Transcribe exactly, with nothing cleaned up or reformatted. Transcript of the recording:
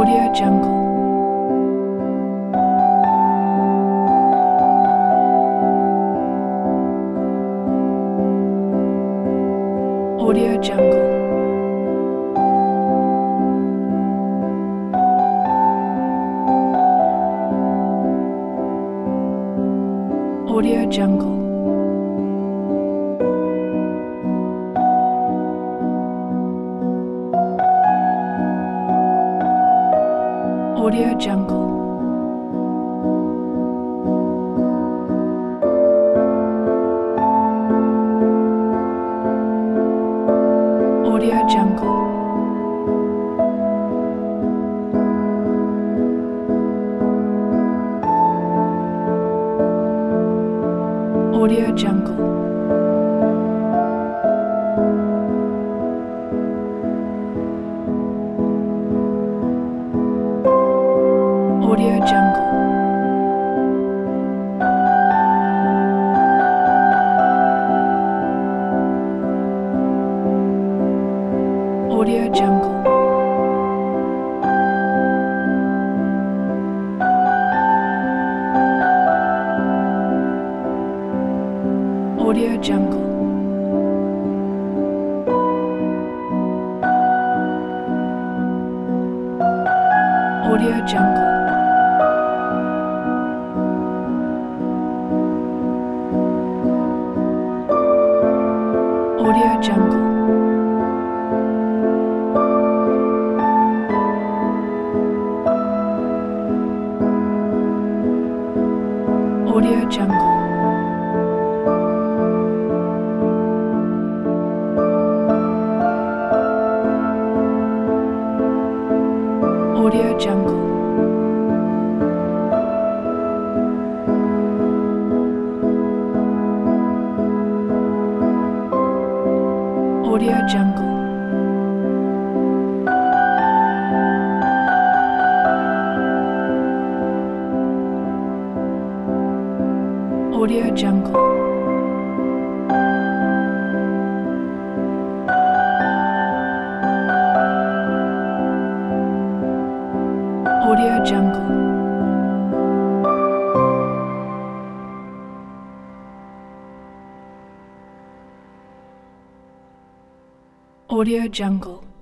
Audio Jungle. Audio Jungle. Audio Jungle. Audio Jungle. Audio Jungle. Audio Jungle. Audio Jungle. Audio Jungle. Audio Jungle. Audio Jungle. Audio Jungle. Audio Jungle. Audio Jungle. Audio Jungle. Audio Jungle. Audio Jungle. Audio Jungle.